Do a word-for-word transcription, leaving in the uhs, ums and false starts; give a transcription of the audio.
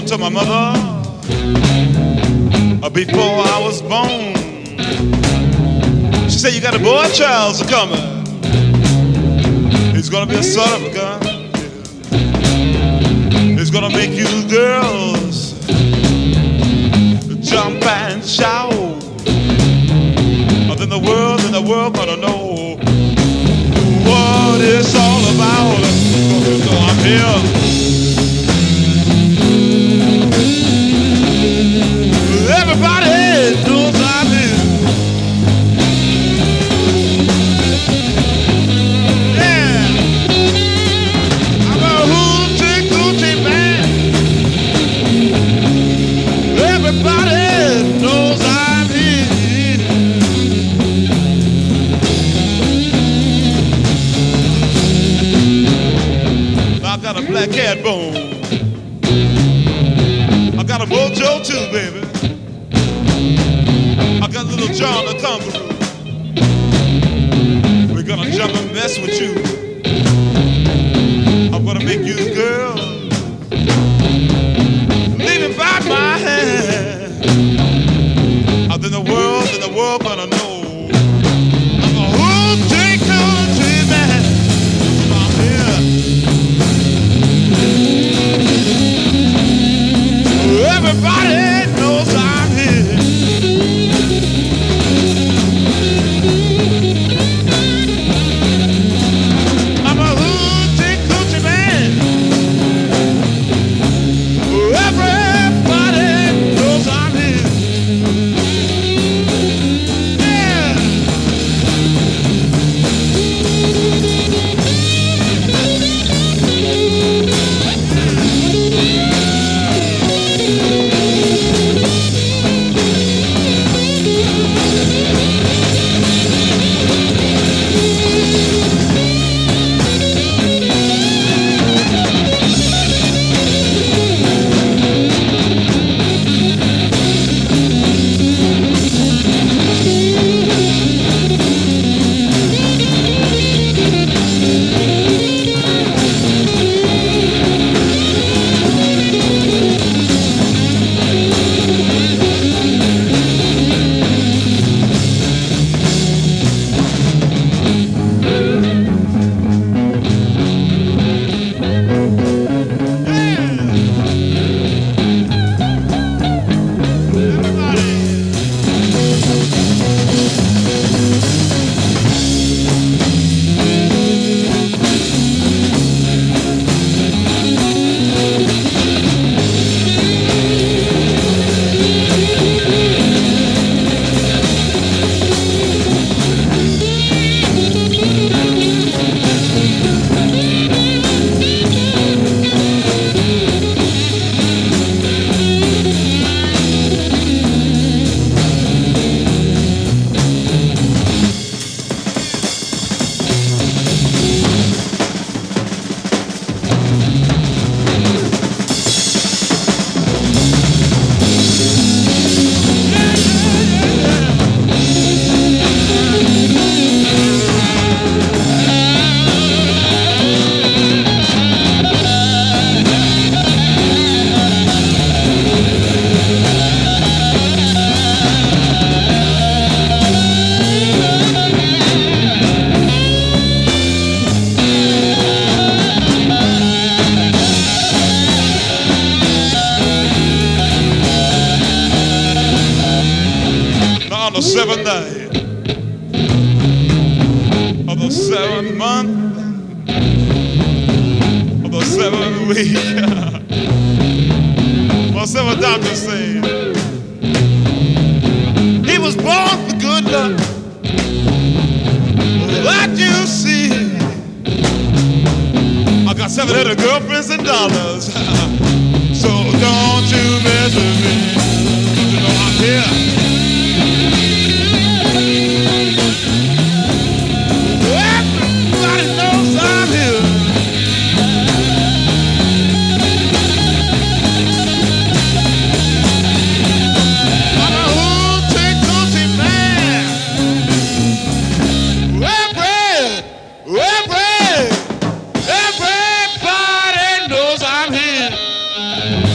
gonna tell my mother uh, before I was born. She said, you got a boy child coming. He's gonna be a son of a gun. He's gonna make you girls jump and shout. Then the world, then the world gonna know what it's all about. You know I'm here. Everybody knows I'm here. Yeah, I'm a hoochie coochie man. Everybody knows I'm here. I got a black cat bone. I got a mojo too, baby. I got a little John the Conqueror. We're gonna jump and mess with you. I'm gonna make you girl leaving by my hand. And then the world, then the world gonna know I'm a hoochie coochie man. I'm here. Everybody knows I'm here. I'm a hoochie coochie man. Everybody knows I'm here. Yeah. On the seventh day of the seventh month of the seventh week, well, several doctors say he was born for good luck. That you see, I got seven hundred girlfriends and dollars, so don't you mess with me. You know I'm here. Everybody knows I'm here. I'm a hoochie coochie man. Every, every, everybody knows I'm here.